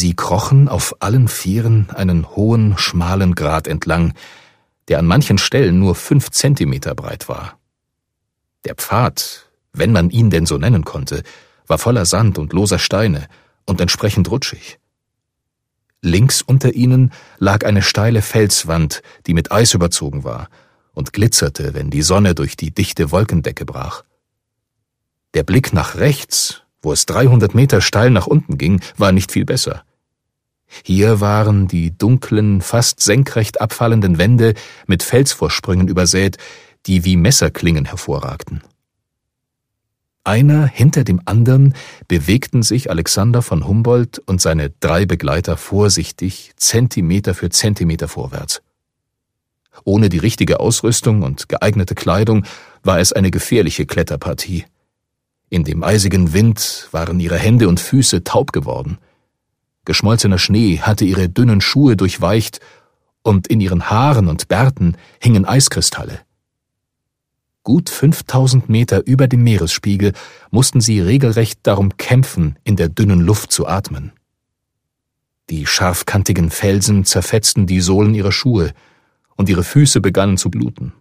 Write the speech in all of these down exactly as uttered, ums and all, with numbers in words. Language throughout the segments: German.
Sie krochen auf allen Vieren einen hohen, schmalen Grat entlang, der an manchen Stellen nur fünf Zentimeter breit war. Der Pfad, wenn man ihn denn so nennen konnte, war voller Sand und loser Steine und entsprechend rutschig. Links unter ihnen lag eine steile Felswand, die mit Eis überzogen war und glitzerte, wenn die Sonne durch die dichte Wolkendecke brach. Der Blick nach rechts, wo es dreihundert Meter steil nach unten ging, war nicht viel besser. Hier waren die dunklen, fast senkrecht abfallenden Wände mit Felsvorsprüngen übersät, die wie Messerklingen hervorragten. Einer hinter dem anderen bewegten sich Alexander von Humboldt und seine drei Begleiter vorsichtig, Zentimeter für Zentimeter vorwärts. Ohne die richtige Ausrüstung und geeignete Kleidung war es eine gefährliche Kletterpartie. In dem eisigen Wind waren ihre Hände und Füße taub geworden. Geschmolzener Schnee hatte ihre dünnen Schuhe durchweicht und in ihren Haaren und Bärten hingen Eiskristalle. Gut fünftausend Meter über dem Meeresspiegel mussten sie regelrecht darum kämpfen, in der dünnen Luft zu atmen. Die scharfkantigen Felsen zerfetzten die Sohlen ihrer Schuhe und ihre Füße begannen zu bluten.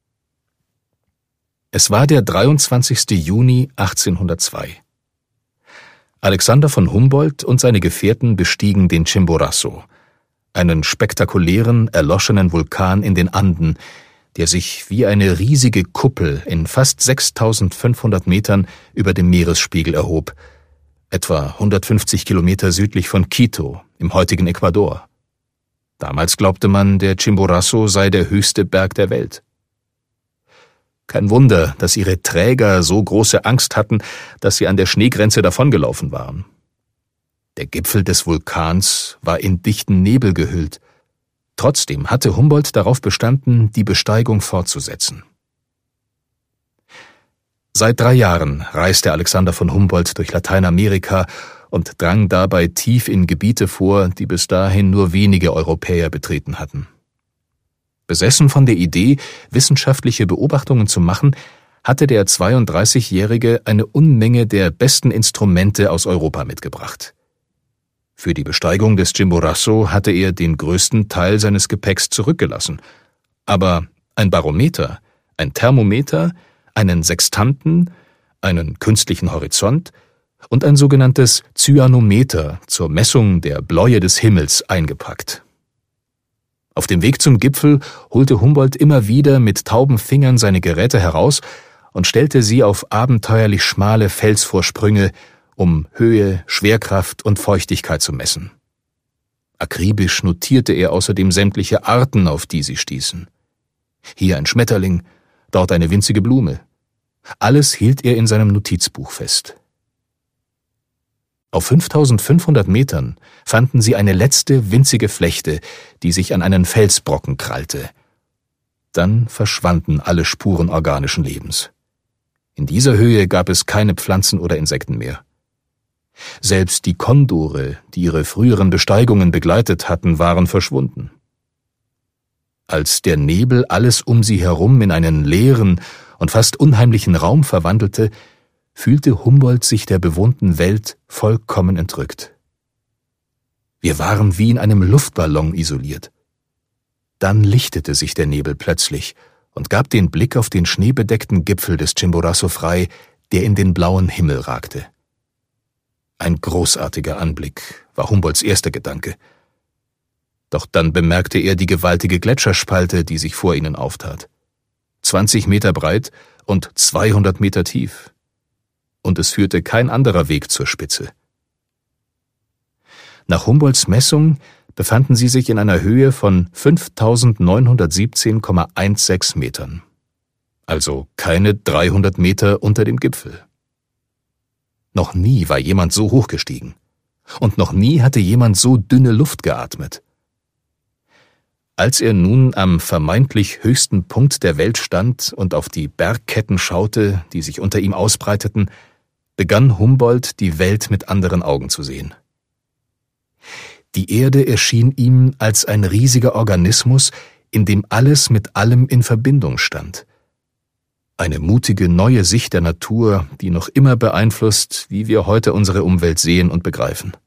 Es war der dreiundzwanzigste Juni achtzehnhundertzwei. Alexander von Humboldt und seine Gefährten bestiegen den Chimborazo, einen spektakulären, erloschenen Vulkan in den Anden, der sich wie eine riesige Kuppel in fast sechstausendfünfhundert Metern über dem Meeresspiegel erhob, etwa hundertfünfzig Kilometer südlich von Quito im heutigen Ecuador. Damals glaubte man, der Chimborazo sei der höchste Berg der Welt. Kein Wunder, dass ihre Träger so große Angst hatten, dass sie an der Schneegrenze davongelaufen waren. Der Gipfel des Vulkans war in dichten Nebel gehüllt. Trotzdem hatte Humboldt darauf bestanden, die Besteigung fortzusetzen. Seit drei Jahren reiste Alexander von Humboldt durch Lateinamerika und drang dabei tief in Gebiete vor, die bis dahin nur wenige Europäer betreten hatten. Besessen von der Idee, wissenschaftliche Beobachtungen zu machen, hatte der zweiunddreißigjährige eine Unmenge der besten Instrumente aus Europa mitgebracht. Für die Besteigung des Chimborazo hatte er den größten Teil seines Gepäcks zurückgelassen. Aber ein Barometer, ein Thermometer, einen Sextanten, einen künstlichen Horizont und ein sogenanntes Cyanometer zur Messung der Bläue des Himmels eingepackt. Auf dem Weg zum Gipfel holte Humboldt immer wieder mit tauben Fingern seine Geräte heraus und stellte sie auf abenteuerlich schmale Felsvorsprünge, um Höhe, Schwerkraft und Feuchtigkeit zu messen. Akribisch notierte er außerdem sämtliche Arten, auf die sie stießen. Hier ein Schmetterling, dort eine winzige Blume. Alles hielt er in seinem Notizbuch fest. Auf fünftausendfünfhundert Metern fanden sie eine letzte winzige Flechte, die sich an einen Felsbrocken krallte. Dann verschwanden alle Spuren organischen Lebens. In dieser Höhe gab es keine Pflanzen oder Insekten mehr. Selbst die Kondore, die ihre früheren Besteigungen begleitet hatten, waren verschwunden. Als der Nebel alles um sie herum in einen leeren und fast unheimlichen Raum verwandelte, fühlte Humboldt sich der bewohnten Welt vollkommen entrückt. Wir waren wie in einem Luftballon isoliert. Dann lichtete sich der Nebel plötzlich und gab den Blick auf den schneebedeckten Gipfel des Chimborazo frei, der in den blauen Himmel ragte. Ein großartiger Anblick, war Humboldts erster Gedanke. Doch dann bemerkte er die gewaltige Gletscherspalte, die sich vor ihnen auftat. zwanzig Meter breit und zweihundert Meter tief. Und es führte kein anderer Weg zur Spitze. Nach Humboldts Messung befanden sie sich in einer Höhe von fünftausendneunhundertsiebzehn Komma sechzehn Metern, also keine dreihundert Meter unter dem Gipfel. Noch nie war jemand so hoch gestiegen, und noch nie hatte jemand so dünne Luft geatmet. Als er nun am vermeintlich höchsten Punkt der Welt stand und auf die Bergketten schaute, die sich unter ihm ausbreiteten, begann Humboldt, die Welt mit anderen Augen zu sehen. Die Erde erschien ihm als ein riesiger Organismus, in dem alles mit allem in Verbindung stand. Eine mutige neue Sicht der Natur, die noch immer beeinflusst, wie wir heute unsere Umwelt sehen und begreifen.